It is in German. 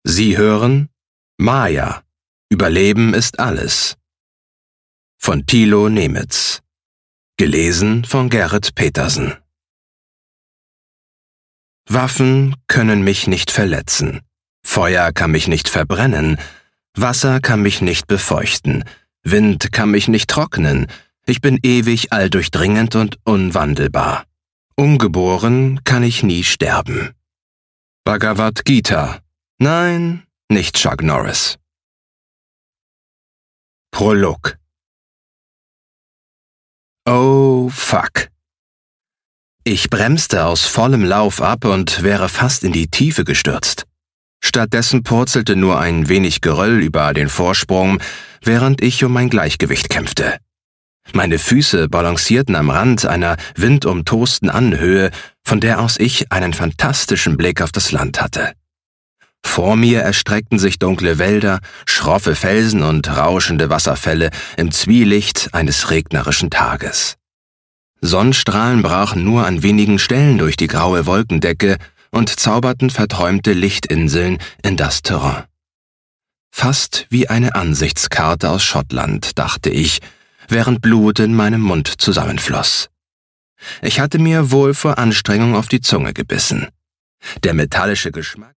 Sie hören Maya. Überleben ist alles. Von Thilo Nemitz. Gelesen von Gerrit Petersen. Waffen können mich nicht verletzen. Feuer kann mich nicht verbrennen. Wasser kann mich nicht befeuchten. Wind kann mich nicht trocknen. Ich bin ewig alldurchdringend und unwandelbar. Ungeboren kann ich nie sterben. Bhagavad Gita. Nein, nicht Chuck Norris. Prolog. Oh, fuck. Ich bremste aus vollem Lauf ab und wäre fast in die Tiefe gestürzt. Stattdessen purzelte nur ein wenig Geröll über den Vorsprung, während ich um mein Gleichgewicht kämpfte. Meine Füße balancierten am Rand einer windumtosten Anhöhe, von der aus ich einen fantastischen Blick auf das Land hatte. Vor mir erstreckten sich dunkle Wälder, schroffe Felsen und rauschende Wasserfälle im Zwielicht eines regnerischen Tages. Sonnenstrahlen brachen nur an wenigen Stellen durch die graue Wolkendecke und zauberten verträumte Lichtinseln in das Terrain. Fast wie eine Ansichtskarte aus Schottland, dachte ich, während Blut in meinem Mund zusammenfloss. Ich hatte mir wohl vor Anstrengung auf die Zunge gebissen. Der metallische Geschmack